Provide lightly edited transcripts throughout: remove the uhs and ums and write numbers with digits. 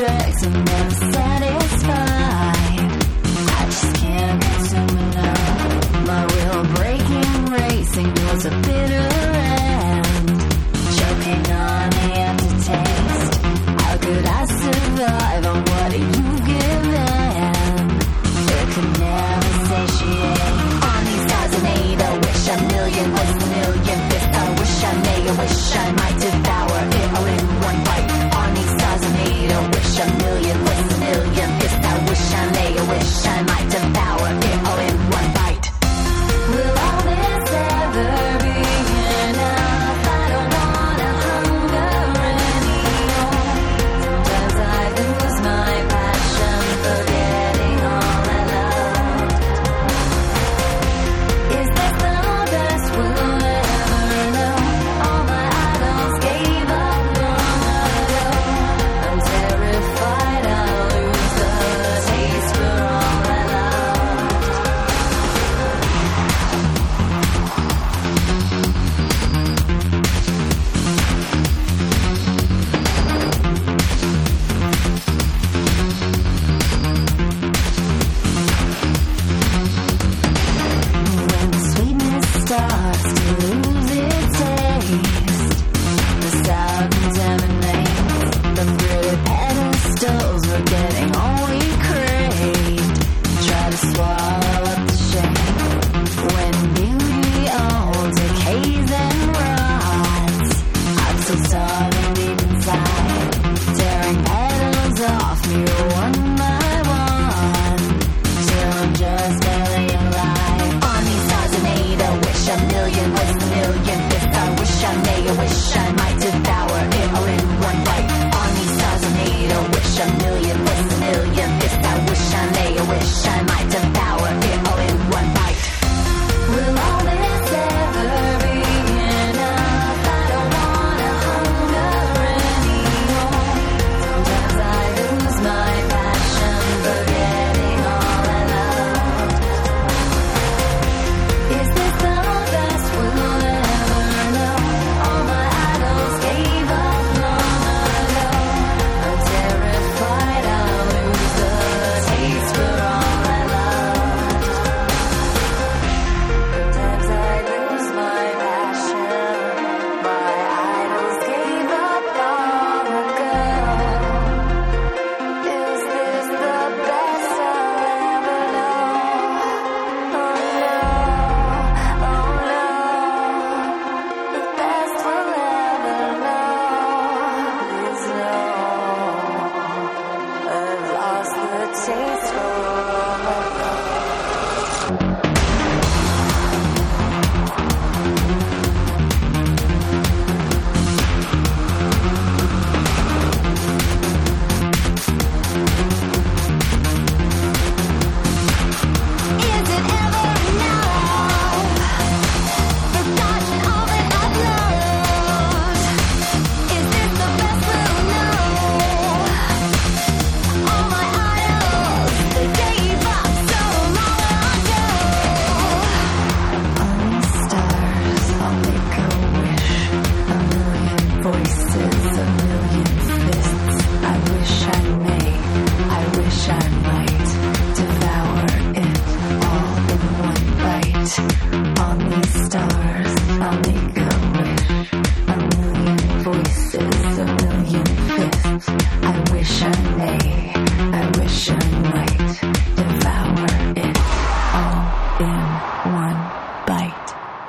drugs and never satisfied. I just can't consume enough. My real breaking racing was a bitter end, choking on the aftertaste. How could I survive on what you've given? It could never satiate. On these 1,008, I wish a million was a million fists. I wish I may, I wish I might devour it all in one bite. On these 1,008, I wish a million was a million fists. I wish I may, I wish I might devour it all in one bite. Will all this ever be enough? I don't wanna hunger anymore. Sometimes I lose my passion, forgetting all I love. Is this the best we'll ever know? All my idols gave up long ago. I'm terrified I'll lose the taste for all I love. When the sweetness starts to lose its taste, the sour contaminates the pretty pedestals. We're getting all we craved. Try to swallow up the shame when beauty all decays and rots. I'm so starving deep inside, tearing petals off me one by one, till I'm just barely alive. On these 1,008, I wish a million was a million fists. I wish I may, I wish I might devour it all in one bite. On these 1,008, I wish a million was a million fists. I wish I may, I wish I might devour it all in one bite. Will all this ever be enough? I don't wanna hunger anymore. Sometimes I lose my passion, forgetting all I love. Is this the best we'll ever know? All my idols gave up long ago. I'm terrified I'll lose the taste for all I love. Sometimes I lose my passion. My idols gave up long ago. Is this the best I'll ever know? Oh no, the best we'll ever know is no. I've lost the taste for all I love. Is it ever enough? Forgotten all that I've loved. Is this the best we'll know? All my idols, they gave up so long ago. On these stars, I'll make a wish. A million voices, a million fists. I wish I may, I wish I might devour it all in one bite. On these stars, I'll make a wish. A million voices, a million fists. I wish I may, I wish I might devour it all in one bite.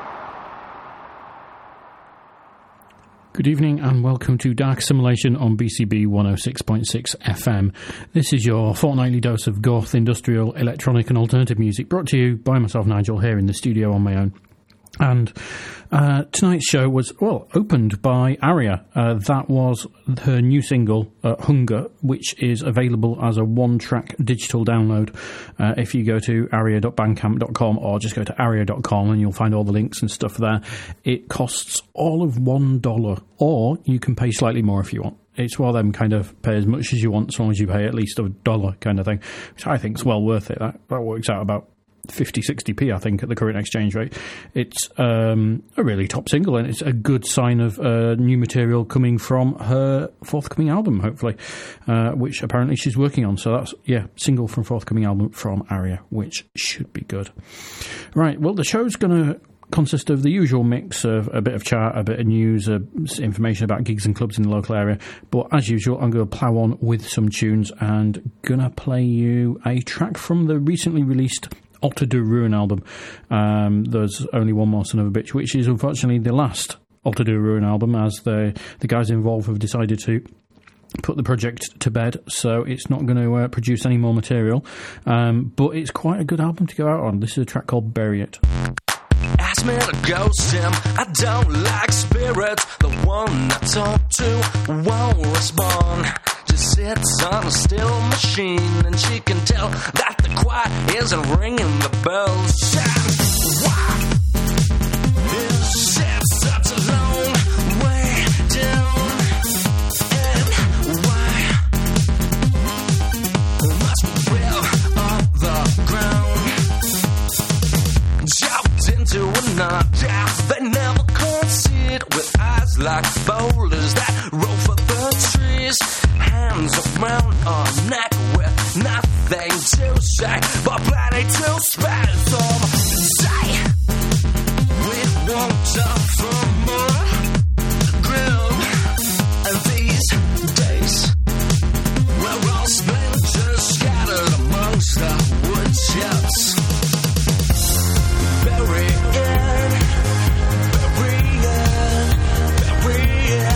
Good evening and welcome to Dark Simulation on BCB 106.6 FM. This is your fortnightly dose of goth, industrial, electronic and alternative music, brought to you by myself, Nigel, here in the studio on my own. And tonight's show was, well, opened by Aria. That was her new single, Hunger, which is available as a one-track digital download. If you go to aria.bandcamp.com or just go to aria.com and you'll find all the links and stuff there. It costs all of $1, or you can pay slightly more if you want. It's one of them kind of pay as much as you want, as long as you pay at least $1 kind of thing, which I think is well worth it. That works out about 50, 60p, I think, at the current exchange rate. It's a really top single, and it's a good sign of new material coming from her forthcoming album, hopefully, which apparently she's working on. So that's, single from forthcoming album from Aria, which should be good. Right, well, the show's going to consist of the usual mix of a bit of chat, a bit of news, information about gigs and clubs in the local area. But as usual, I'm going to plough on with some tunes and going to play you a track from the recently released Alter de Ruin album. There's only one more son of a bitch, which is unfortunately the last Alter de Ruin album, as the guys involved have decided to put the project to bed, so it's not going to produce any more material. But it's quite a good album to go out on. This is a track called Bury It. Ask me to ghost him, I don't like spirits. The one I talk to won't respond. Just sits on a still machine, and she can tell that the choir isn't ringing the bells. Why is it such a long way down? And why must we build on the ground? Jumped into a knot, they never concede, with eyes like boulders that roll for the trees. Hands around our neck with nothing to say, but plenty to spend. Some say we won't talk for more ground. And these days, we're all splinters scattered amongst the wood chips. Bury it, bury it, bury it.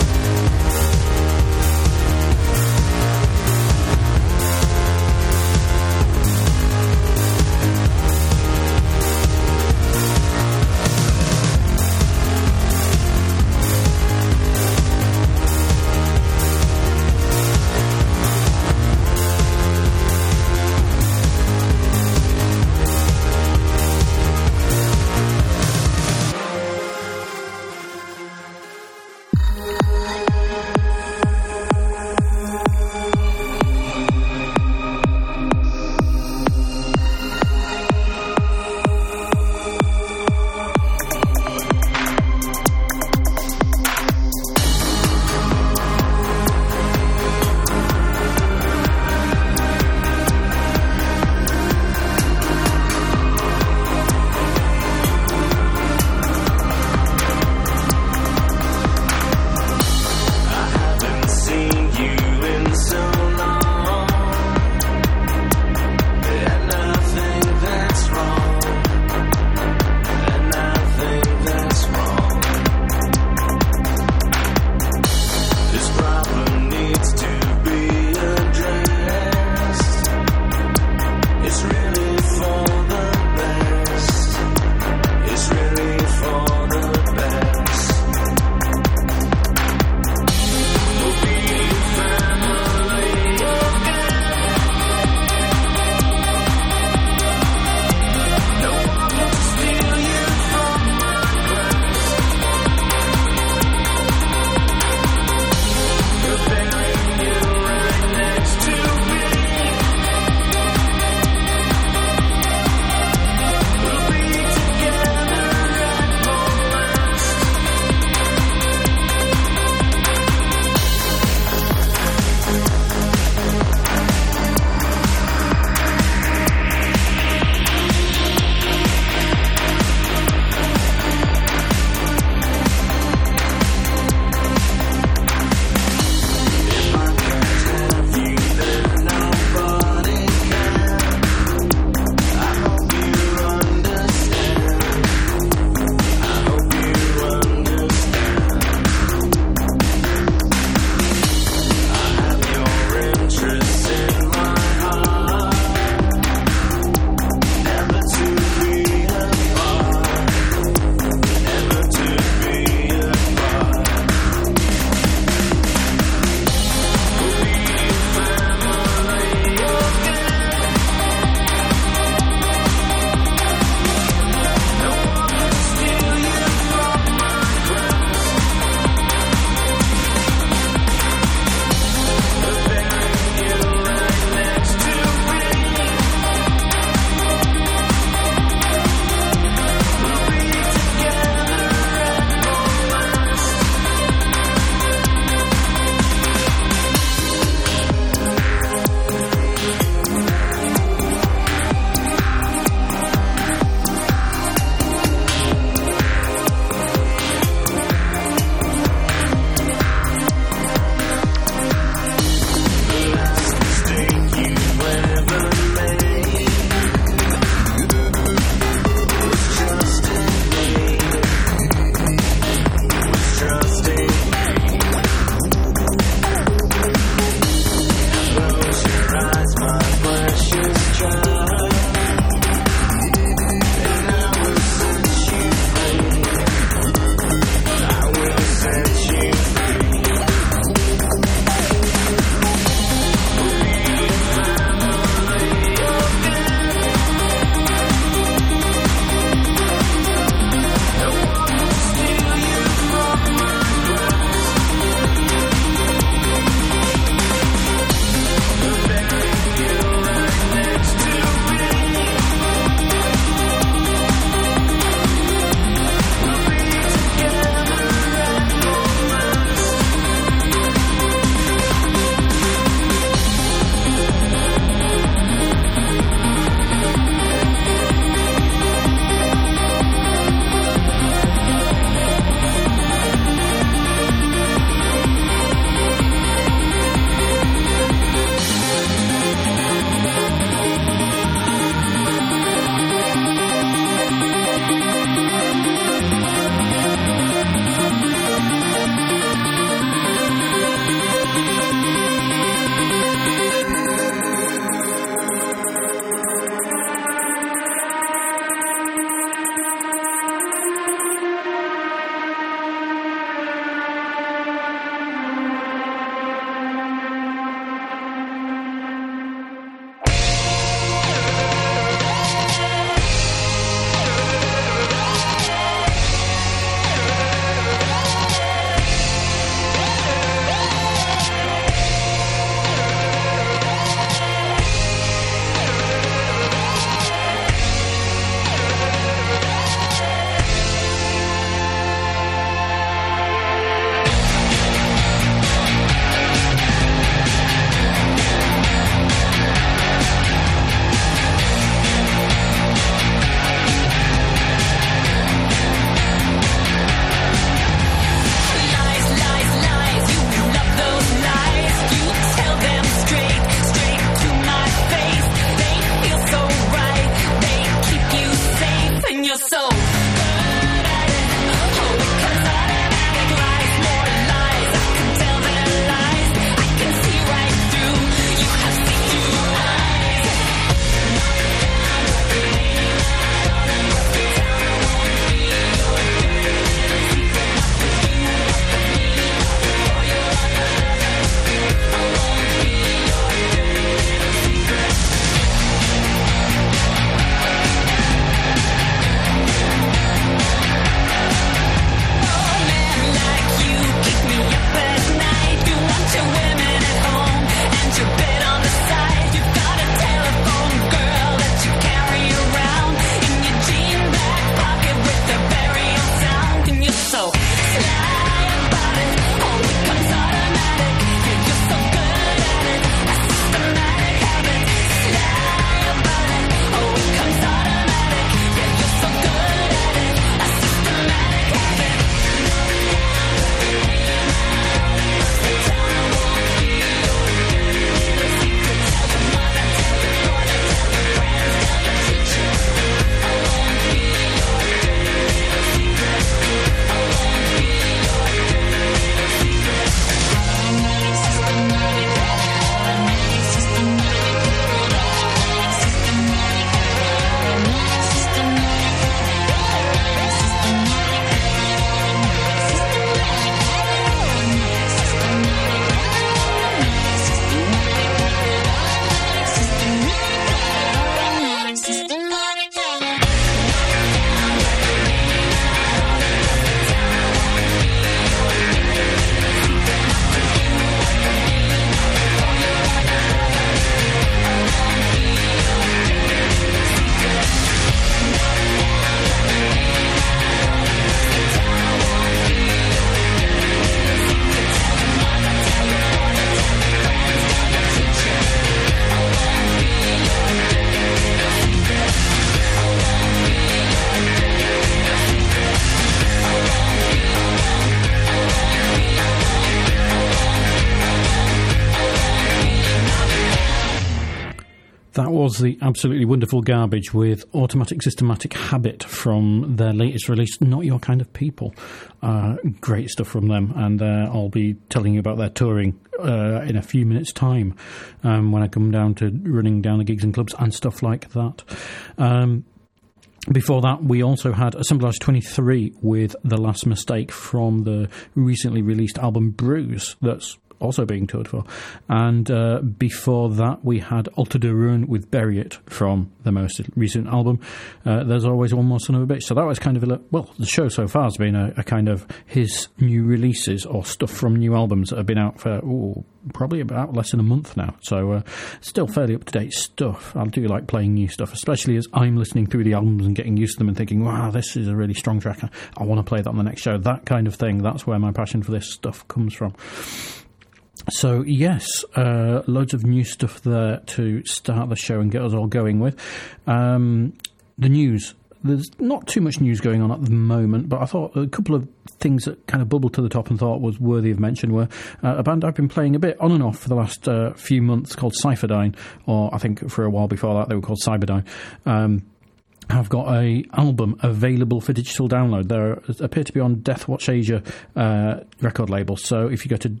That was the absolutely wonderful Garbage with Automatic Systematic Habit from their latest release, Not Your Kind of People. Great stuff from them, and I'll be telling you about their touring in a few minutes' time when I come down to running down the gigs and clubs and stuff like that. Before that, we also had Assemblage 23 with The Last Mistake from the recently released album Bruise, that's also being toured for. And before that, we had Alter de Ruin with Bury It from the most recent album, There's Always One More Son of a Bitch. So that was kind of the show so far has been a kind of his new releases or stuff from new albums that have been out for probably about less than a month now. So still fairly up-to-date stuff. I do like playing new stuff, especially as I'm listening through the albums and getting used to them and thinking, wow, this is a really strong track. I want to play that on the next show. That kind of thing. That's where my passion for this stuff comes from. So, yes, loads of new stuff there to start the show and get us all going with. The news. There's not too much news going on at the moment, but I thought a couple of things that kind of bubbled to the top and thought was worthy of mention were a band I've been playing a bit on and off for the last few months called Cypherdyne, or I think for a while before that they were called Cyberdyne. I've got a album available for digital download. They appear to be on Deathwatch Asia record label. So if you go to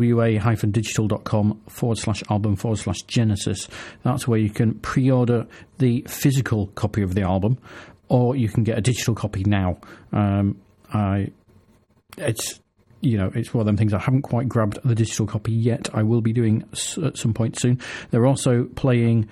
dwa-digital.com/album/Genesis, that's where you can pre-order the physical copy of the album, or you can get a digital copy now. It's one of them things I haven't quite grabbed the digital copy yet. I will be doing at some point soon. They're also playing.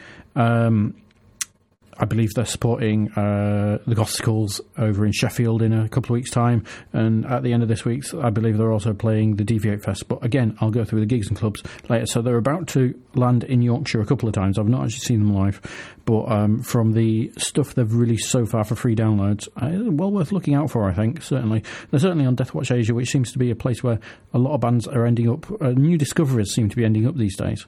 I believe they're supporting the Gothskulls over in Sheffield in a couple of weeks' time, and at the end of this week, I believe they're also playing the Deviate Fest. But again, I'll go through the gigs and clubs later. So they're about to land in Yorkshire a couple of times. I've not actually seen them live, but from the stuff they've released so far for free downloads, well worth looking out for, I think. Certainly, they're certainly on Deathwatch Asia, which seems to be a place where a lot of bands are ending up. New discoveries seem to be ending up these days.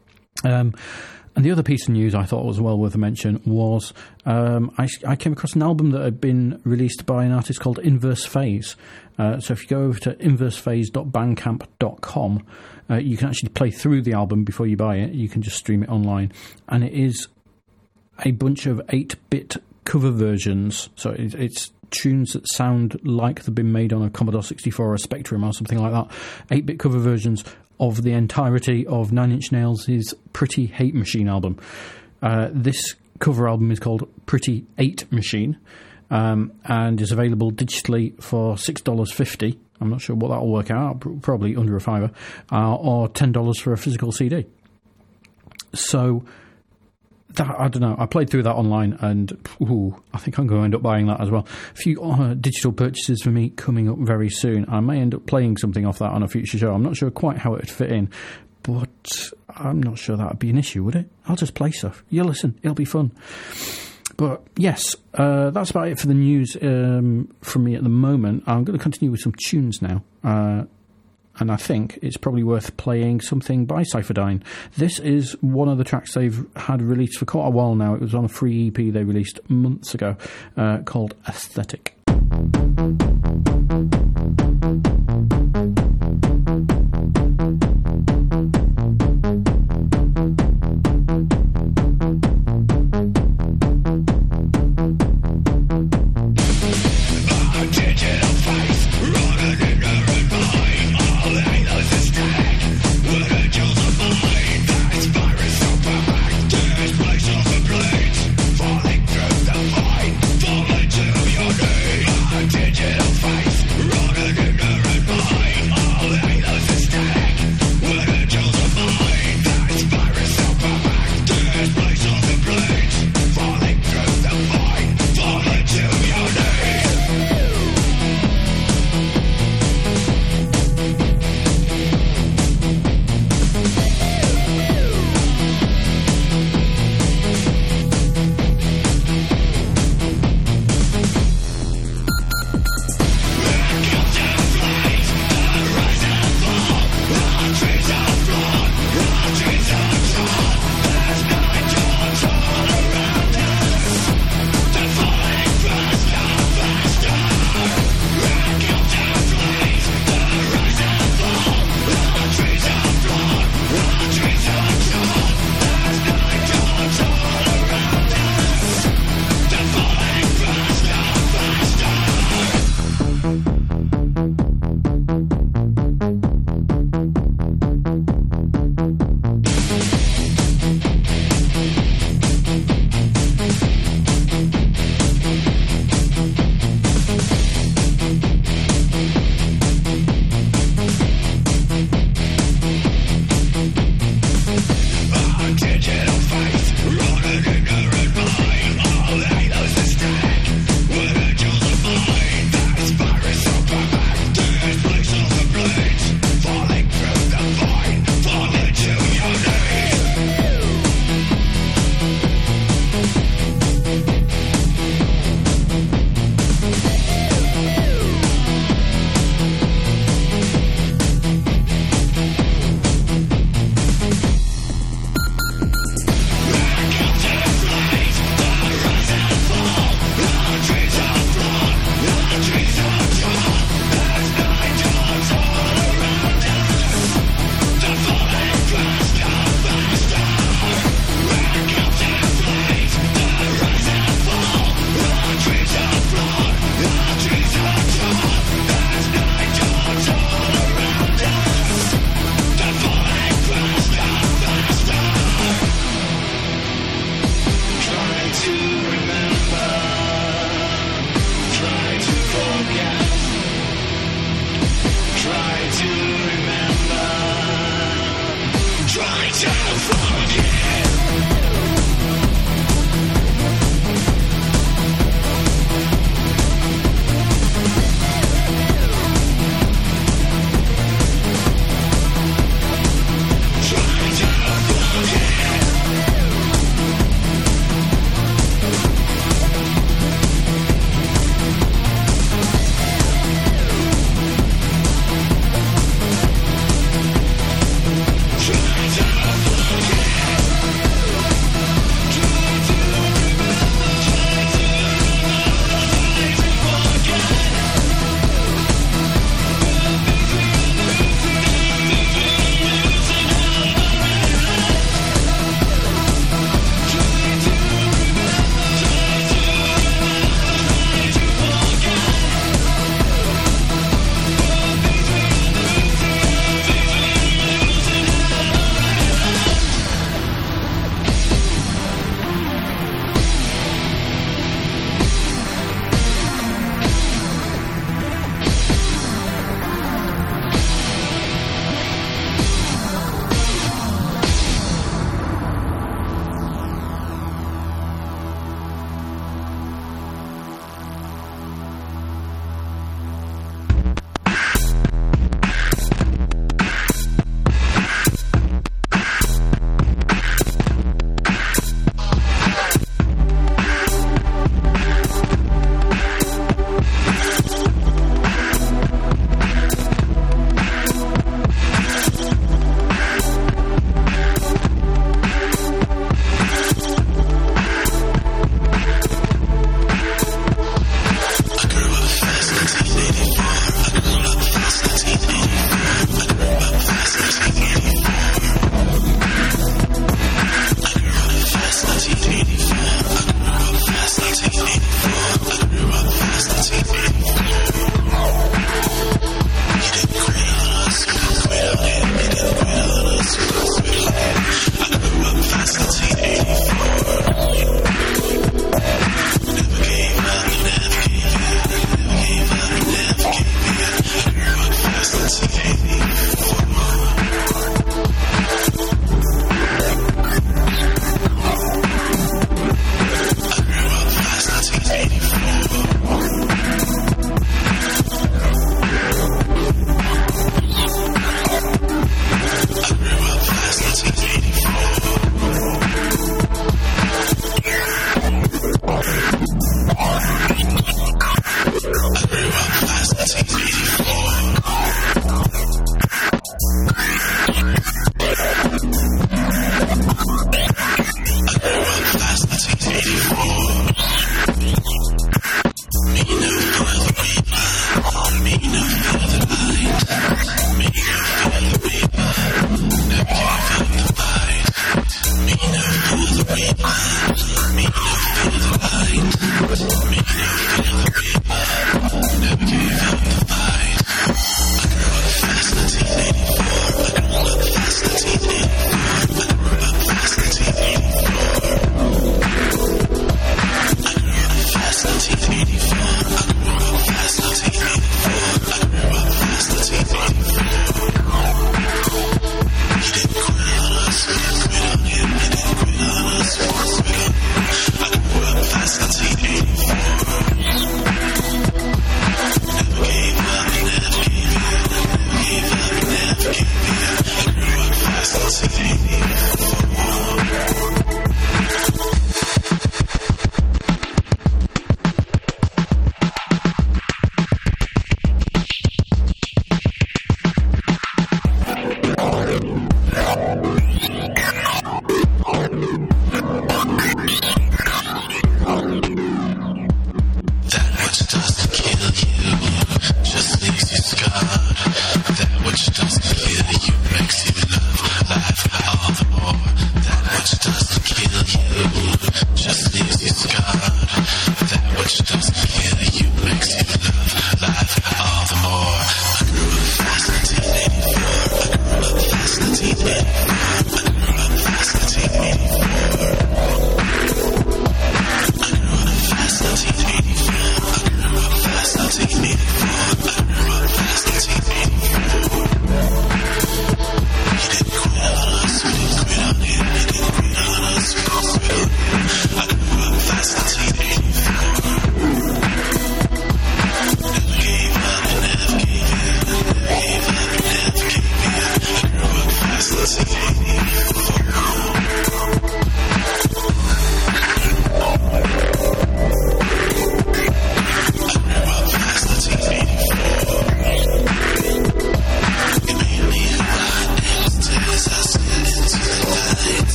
And the other piece of news I thought was well worth a mention was I came across an album that had been released by an artist called Inverse Phase. So if you go over to inversephase.bandcamp.com, you can actually play through the album before you buy it. You can just stream it online. And it is a bunch of 8-bit cover versions. So it's tunes that sound like they've been made on a Commodore 64 or a Spectrum or something like that. 8-bit cover versions of the entirety of Nine Inch Nails' Pretty Hate Machine album. This cover album is called Pretty 8 Machine, and is available digitally for $6.50. I'm not sure what that'll work out, probably under a $5, or $10 for a physical CD. So I don't know. I played through that online, and I think I'm going to end up buying that as well. A few digital purchases for me coming up very soon. I may end up playing something off that on a future show. I'm not sure quite how it would fit in, but I'm not sure that would be an issue, would it? I'll just play stuff. You listen. It'll be fun. But yes, that's about it for the news from me at the moment. I'm going to continue with some tunes now. And I think it's probably worth playing something by Cypherdyne. This is one of the tracks they've had released for quite a while now. It was on a free EP they released months ago called Aesthetic. Falling through the void, falling to your name.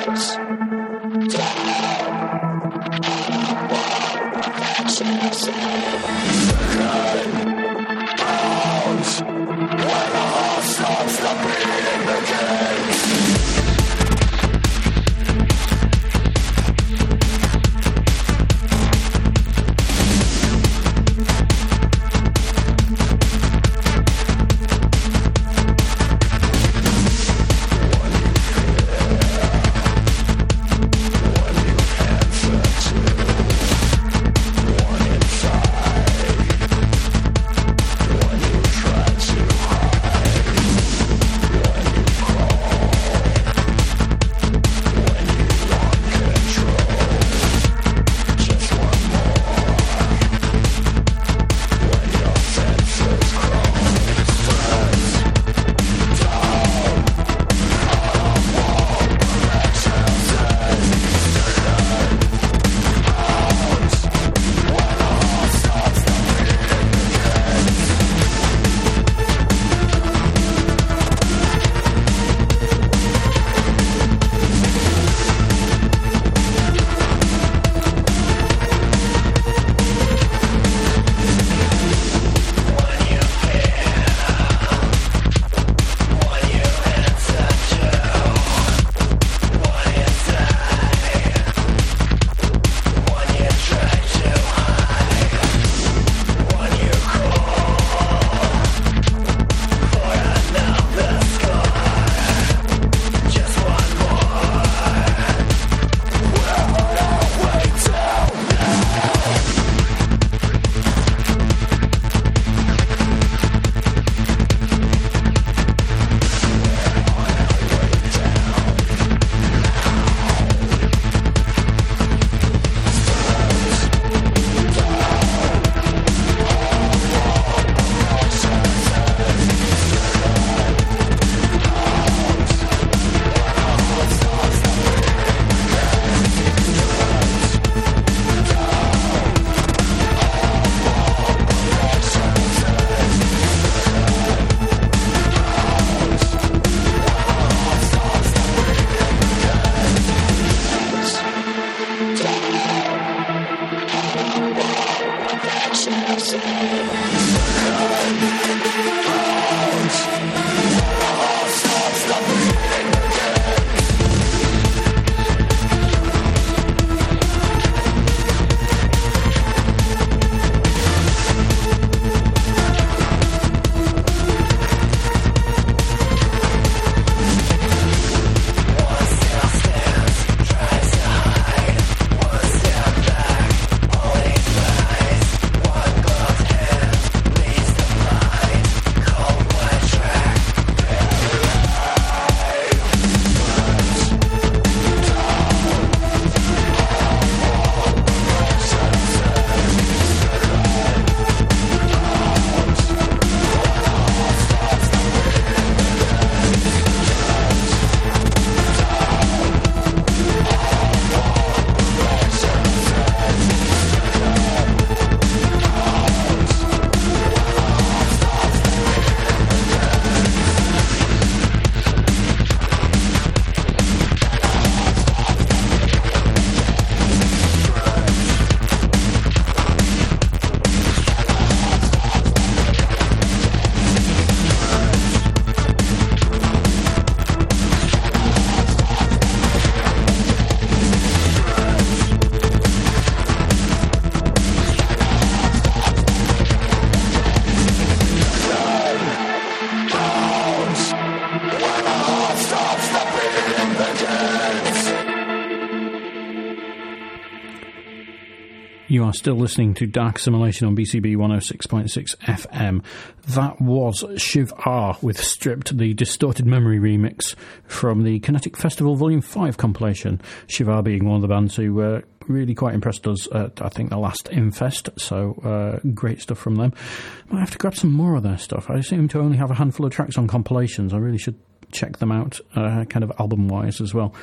You are still listening to Dark Assimilation on BCB 106.6 FM. That was Shiv R with Stripped, the Distorted Memory remix from the Kinetic Festival Volume 5 compilation. Shiv R being one of the bands who really quite impressed us at, I think, the last Infest, so great stuff from them. Might have to grab some more of their stuff. I seem to only have a handful of tracks on compilations. I really should check them out, kind of album-wise as well.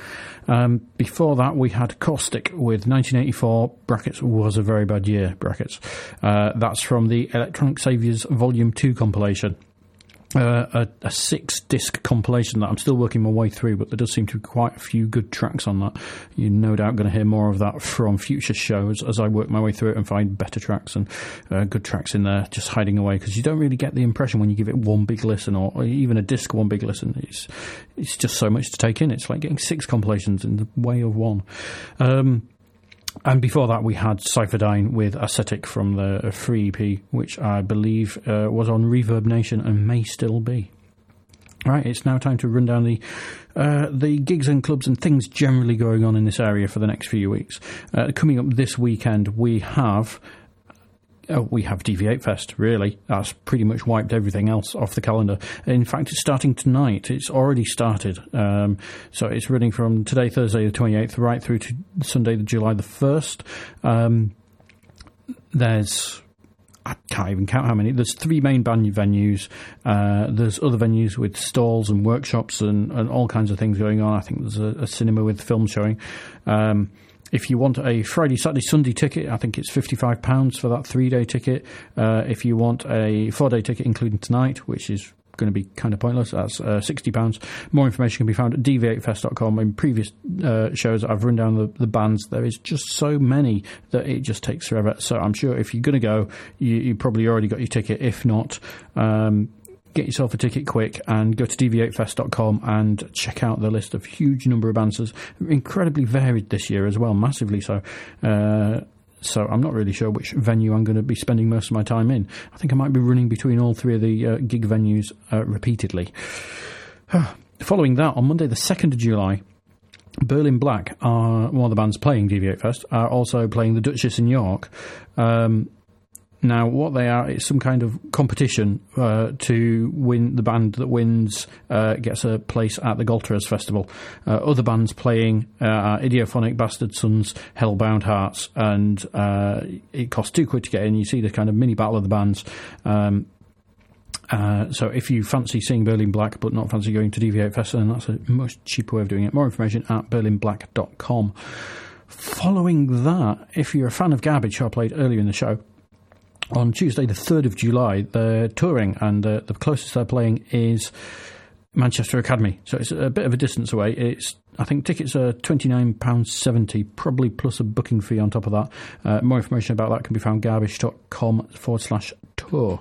Before that, we had Caustic with 1984, brackets, was a very bad year, brackets. That's from the Electronic Saviours Volume 2 compilation. a 6-disc compilation that I'm still working my way through, but there does seem to be quite a few good tracks on that. You're no doubt going to hear more of that from future shows as I work my way through it and find better tracks and good tracks in there just hiding away, because you don't really get the impression when you give it one big listen, or even a disc one big listen. It's just so much to take in. It's like getting 6 compilations in the way of one. And before that, we had Cypherdyne with Ascetic from the free EP, which I believe was on Reverb Nation and may still be. Right, it's now time to run down the gigs and clubs and things generally going on in this area for the next few weeks. Coming up this weekend, we have DV8 Fest, really. That's pretty much wiped everything else off the calendar. In fact, it's starting tonight. It's already started. So it's running from today, Thursday the 28th, right through to Sunday, July the 1st. I can't even count how many. There's 3 main band venues. There's other venues with stalls and workshops and all kinds of things going on. I think there's a cinema with film showing. If you want a Friday, Saturday, Sunday ticket, I think it's £55 for that 3-day ticket. If you want a 4-day ticket, including tonight, which is going to be kind of pointless, that's £60. More information can be found at dv8fest.com. In previous shows, I've run down the bands. There is just so many that it just takes forever. So I'm sure if you're going to go, you probably already got your ticket. If not, get yourself a ticket quick and go to dv8fest.com and check out the list of huge number of bands. It's incredibly varied this year as well, massively so. So I'm not really sure which venue I'm going to be spending most of my time in. I think I might be running between all 3 of the gig venues repeatedly. Following that, on Monday the 2nd of July, Berlin Black, are one of the bands playing DV8 Fest, are also playing the Duchess in York. Now, what they are, it's some kind of competition to win. The band that wins gets a place at the Galtres Festival. Other bands playing are Idiophonic, Bastard Sons, Hellbound Hearts, and it costs £2 to get in. You see the kind of mini battle of the bands. So if you fancy seeing Berlin Black but not fancy going to DV8 Fest, then that's a much cheaper way of doing it. More information at berlinblack.com. Following that, if you're a fan of Garbage, who I played earlier in the show, on Tuesday the 3rd of July, they're touring, and the closest they're playing is Manchester Academy. So it's a bit of a distance away. I think tickets are £29.70, probably plus a booking fee on top of that. More information about that can be found garbage.com/tour.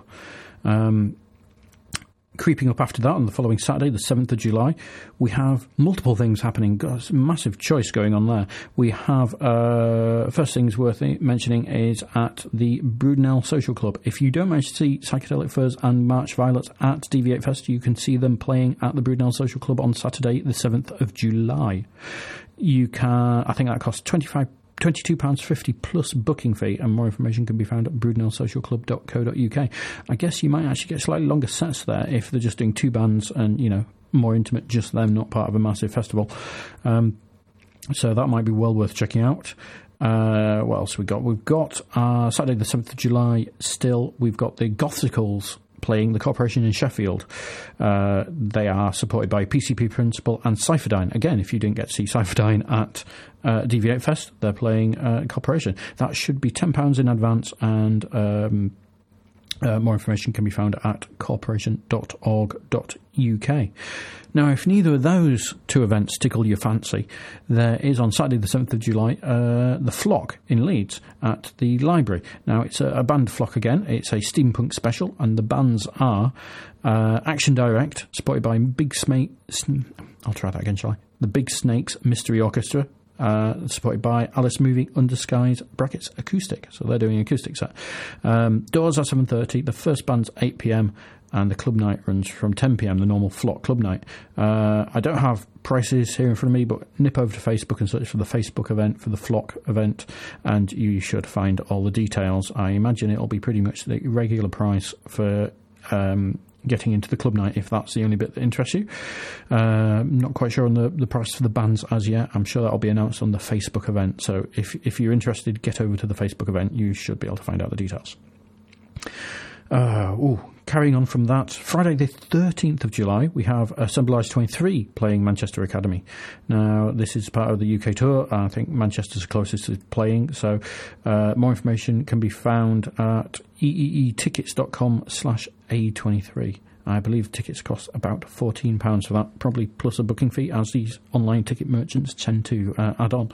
Creeping up after that, on the following Saturday, the 7th of July, we have multiple things happening. Got a massive choice going on there. We have, first things worth mentioning is at the Brudenell Social Club. If you don't manage to see Psychedelic Furs and March Violets at DV8 Fest, you can see them playing at the Brudenell Social Club on Saturday, the 7th of July. You can, I think that costs £22.50 plus booking fee, and more information can be found at brudenellsocialclub.co.uk. I guess you might actually get slightly longer sets there if they're just doing 2 bands and, more intimate, just them, not part of a massive festival. So that might be well worth checking out. What else we got? We've got Saturday the 7th of July still. We've got the Gothicals playing the Corporation in Sheffield. They are supported by PCP Principle and Cypherdyne. Again, if you didn't get to see Cypherdyne at DV8 Fest, they're playing Corporation. That should be £10 in advance, and more information can be found at corporation.org.uk. Now, if neither of those 2 events tickle your fancy, there is on Saturday the 7th of July the Flock in Leeds at the library. Now, it's a band Flock again. It's a steampunk special, and the bands are Action Direct, supported by Big Snakes. I'll try that again, shall I? The Big Snakes Mystery Orchestra, supported by Alice Moving Under Skies (brackets acoustic). So they're doing an acoustic set. Doors are 7:30. The first band's 8 p.m. and the club night runs from 10 p.m, the normal Flock club night. I don't have prices here in front of me, but nip over to Facebook and search for the Facebook event, for the Flock event, and you should find all the details. I imagine it'll be pretty much the regular price for getting into the club night, if that's the only bit that interests you. Not quite sure on the price for the bands as yet. I'm sure that'll be announced on the Facebook event. So if you're interested, get over to the Facebook event. You should be able to find out the details. Carrying on from that, Friday the 13th of July, we have Assemblage 23 playing Manchester Academy. Now, this is part of the UK tour. I think Manchester's closest to playing, so more information can be found at eeetickets.com/A23. I believe tickets cost about £14 for that, probably plus a booking fee, as these online ticket merchants tend to add on.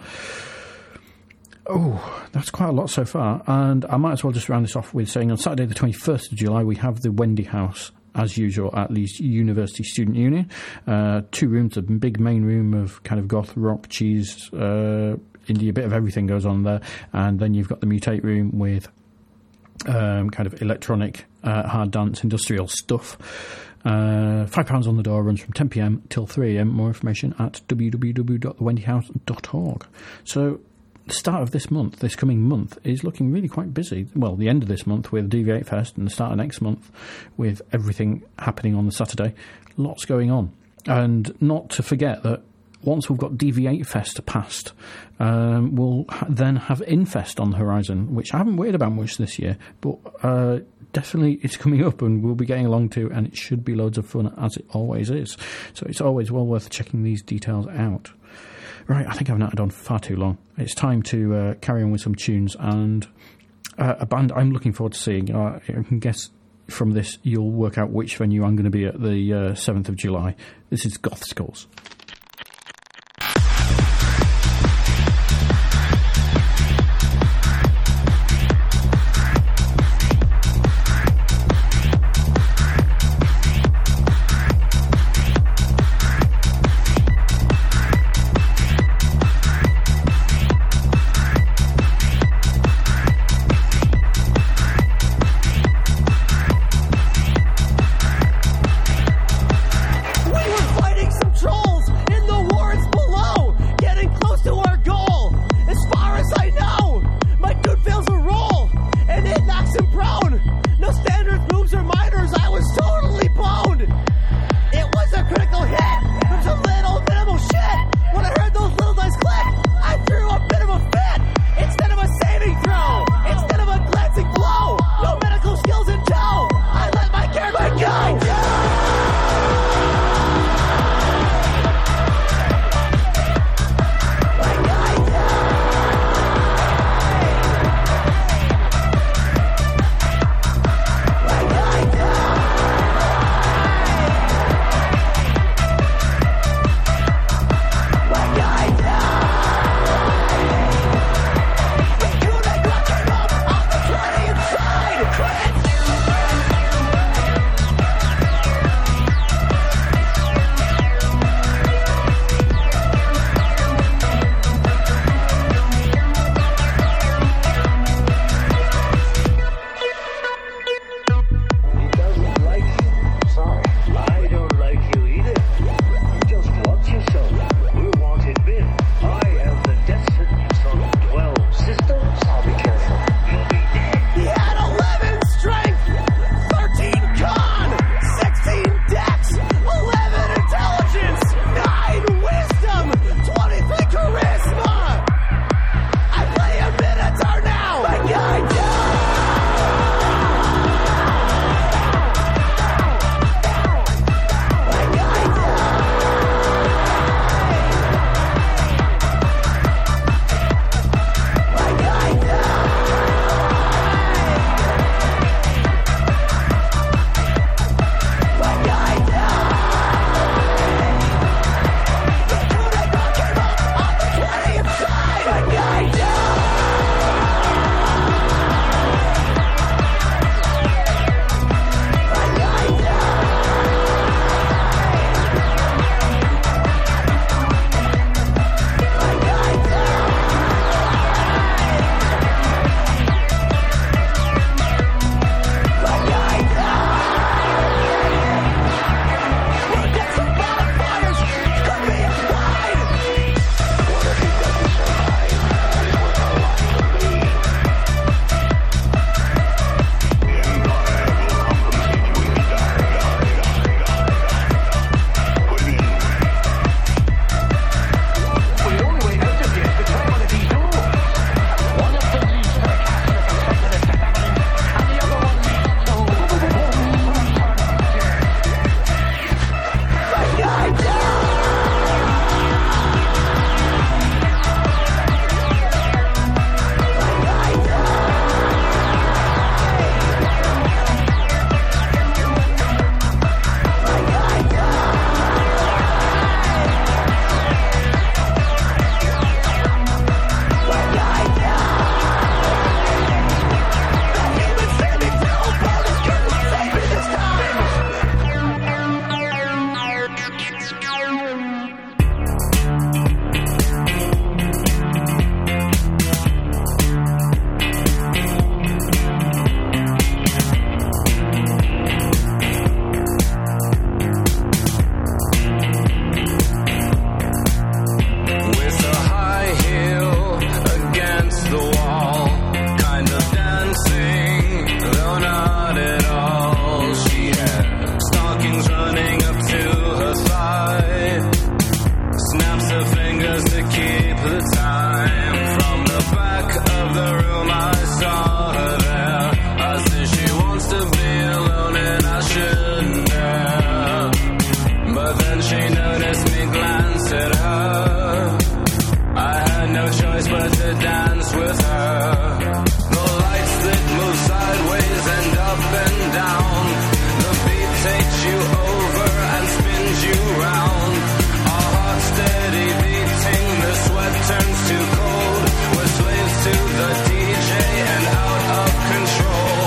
Oh, that's quite a lot so far, and I might as well just round this off with saying on Saturday the 21st of July we have the Wendy House, as usual, at Leeds University Student Union. 2 rooms, a big main room of kind of goth, rock, cheese, indie, a bit of everything goes on there, and then you've got the Mutate room with kind of electronic, hard dance, industrial stuff. £5 on the door, runs from 10 p.m. till 3 a.m. More information at www.thewendyhouse.org. So the start of this month, this coming month, is looking really quite busy. Well, the end of this month with DV8 Fest, and the start of next month with everything happening on the Saturday. Lots going on. And not to forget that once we've got DV8 Fest past, we'll then have Infest on the horizon, which I haven't worried about much this year, but definitely it's coming up and we'll be getting along to, and it should be loads of fun, as it always is. So it's always well worth checking these details out. Right, I think I've nattered on far too long. It's time to carry on with some tunes, and a band I'm looking forward to seeing. I can guess from this you'll work out which venue I'm going to be at the 7th of July. This is Goth Skulls. We were fighting some trolls frame. From the back of the room I saw her there. I said she wants to be alone and I shouldn't have. But then she noticed me glance at her. I had no choice but to dance with her. The lights that move sideways and up and down. The beat takes you over and spins you round. Our hearts steady beating, the sweat turns to cold. We're slaves to the DJ and out of control.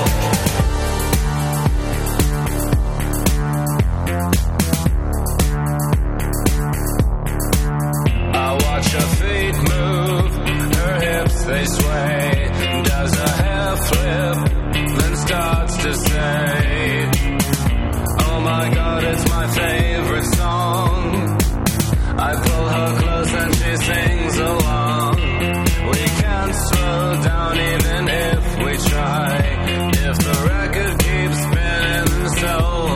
I watch her feet move, her hips they sway. Does her hair flip, then starts to say, oh my God, it's my favorite song. I pull her close and she sings along. We can't slow down even if we try. If the record keeps spinning so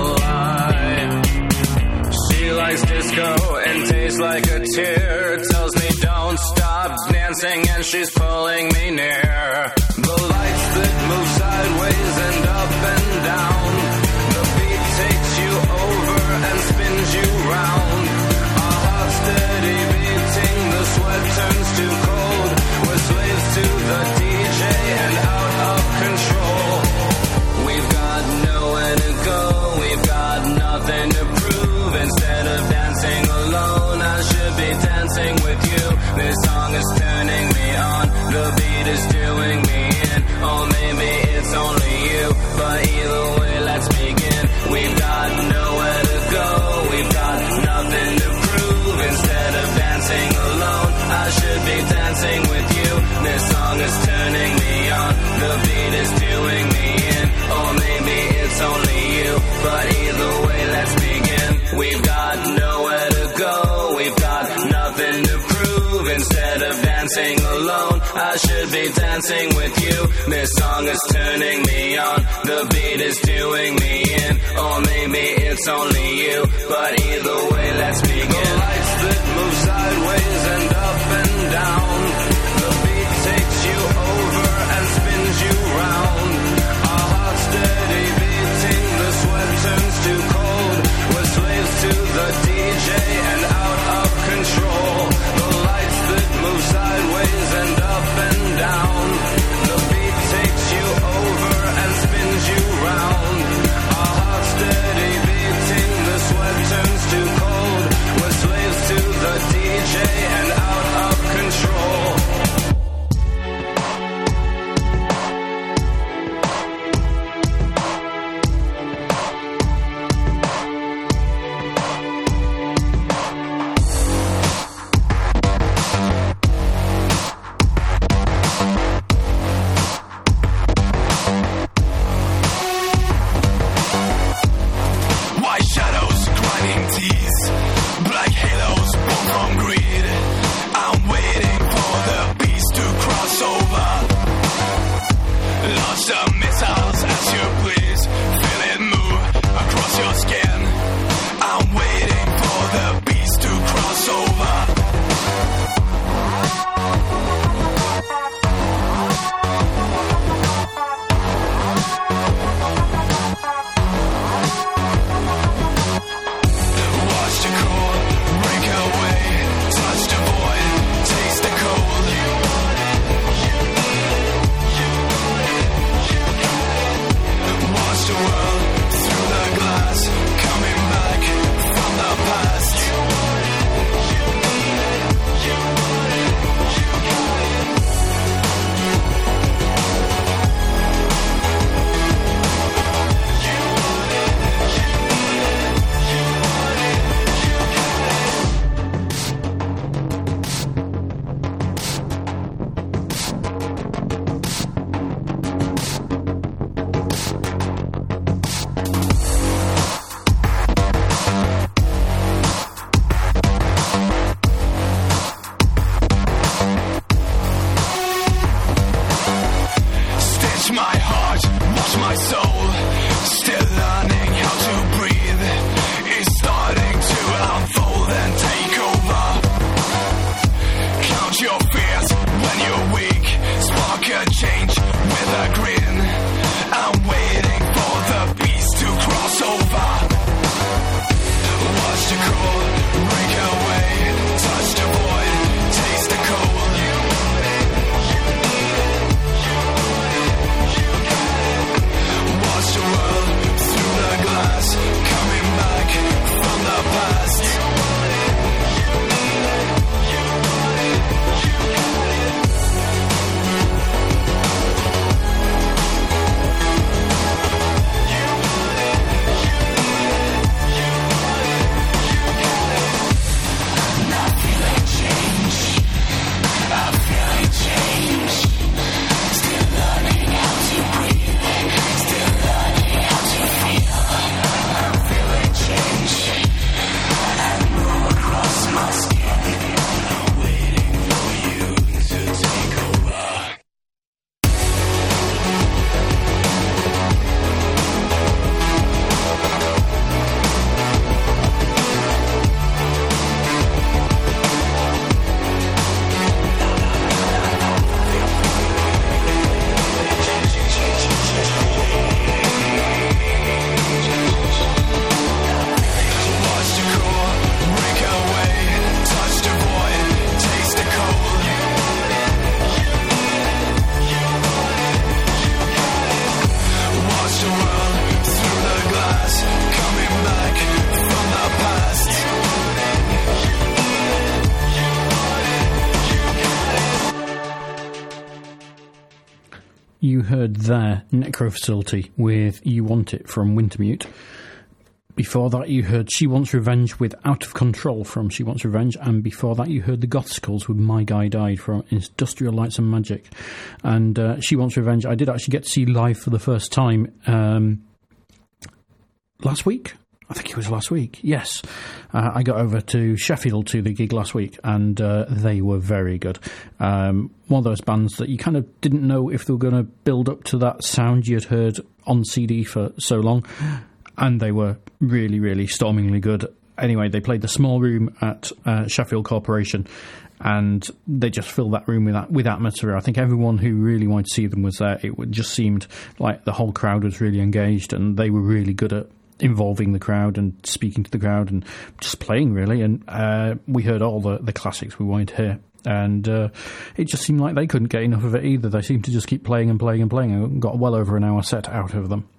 live. She likes disco and tastes like a tear. Tells me don't stop dancing and she's pulling me near. The lights that move sideways and up and down. The beat takes you over and spins you round. Our hearts steady beating, the sweat turns to cold. We're slaves to the DJ and out of control. We've got nowhere to go, we've got nothing to prove. Instead of dancing alone, I should be dancing with you. This song is turning me on, the beat is doing me in. Or maybe it's only you, but either way, let's begin. We've got nowhere to go, we've got nothing to prove. Instead of dancing alone, I should be dancing with you. This song is turning me on, the beat is doing me in. Or maybe it's only you, but either way, let's begin. We've got nowhere to go, we've got nothing to prove. Instead of dancing alone, I should be dancing with you. This song is turning me on, the beat is doing me in. Or maybe it's only you, but either way, let's begin. The lights that move sideways and up and down. The beat takes you over and spins you round. Our hearts steady beating, the sweat turns to cold. We're slaves to the DJ and out of control. The lights that move sideways and up and down. The beat takes you over and spins you round. Our hearts steady beating, the sweat turns to cold. We're slaves to the DJ and out of control. you heard their Necro Facility with You Want It from Wintermute. Before that, you heard She Wants Revenge with Out of Control from She Wants Revenge. And before that, you heard the Gothskulls with My Guy Died from Industrial Lights and Magic. And She Wants Revenge, I did actually get to see live for the first time last week. I think it was last week, yes. I got over to Sheffield to the gig last week, and they were very good. One of those bands that you kind of didn't know if they were going to build up to that sound you'd heard on CD for so long. And they were really, really stormingly good. Anyway, they played the small room at Sheffield Corporation, and they just filled that room with atmosphere. I think everyone who really wanted to see them was there. It just seemed like the whole crowd was really engaged, and they were really good at involving the crowd and speaking to the crowd and just playing, really. And we heard all the classics we wanted to hear. And it just seemed like they couldn't get enough of it either. They seemed to just keep playing and playing and playing, and got well over an hour set out of them.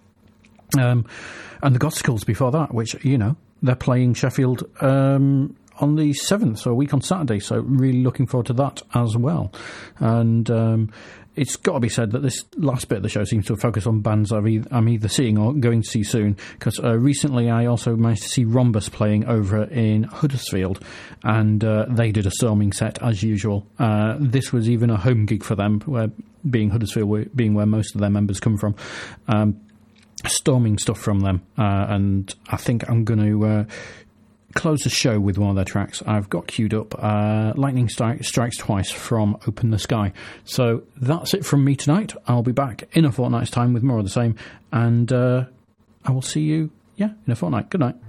And the Gothskulls before that, which, you know, they're playing Sheffield on the 7th, so a week on Saturday, so really looking forward to that as well. And it's got to be said that this last bit of the show seems to focus on bands I'm either seeing or going to see soon, because recently I also managed to see Rhombus playing over in Huddersfield, and they did a storming set as usual. This was even a home gig for them, where being Huddersfield being where most of their members come from. Storming stuff from them, and I think I'm going to close the show with one of their tracks. I've got queued up Lightning Strikes Twice from Open the Sky. So that's it from me tonight. I'll be back in a fortnight's time with more of the same, and I will see you in a fortnight. Good night.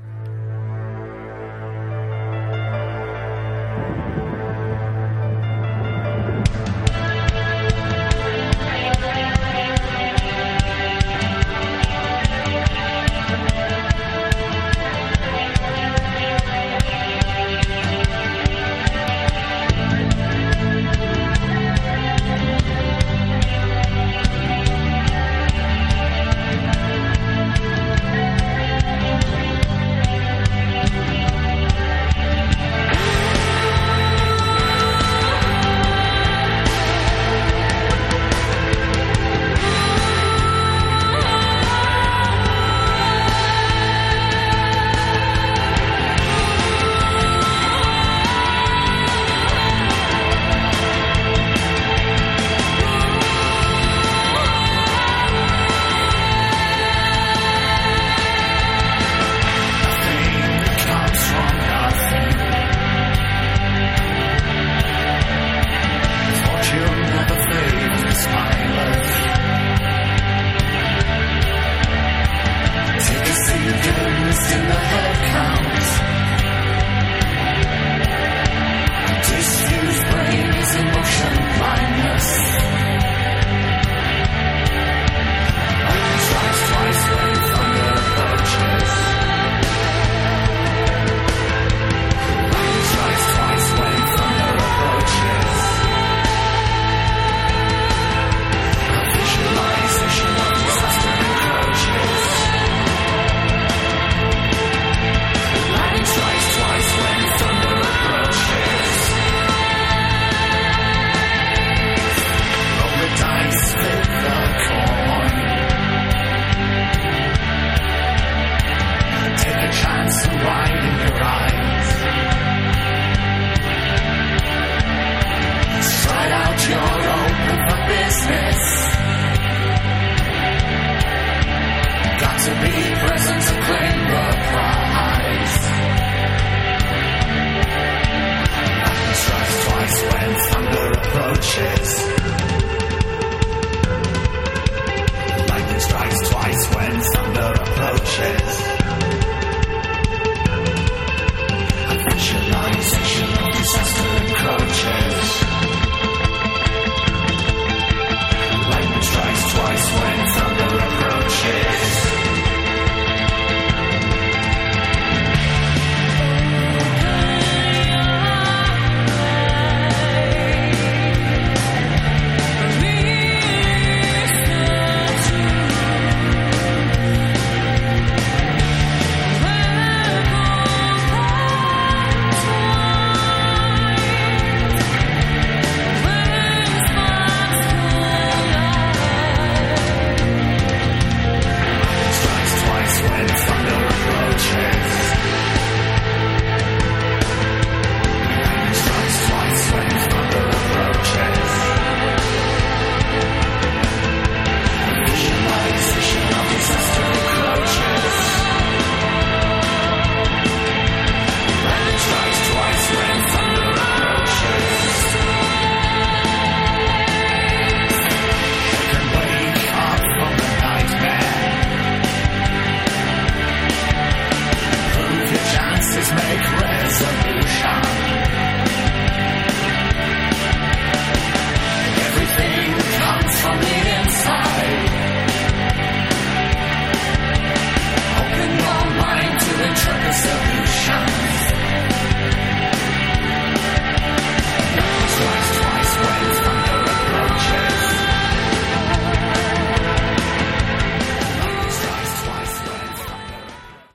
Lightning strikes twice when thunder approaches.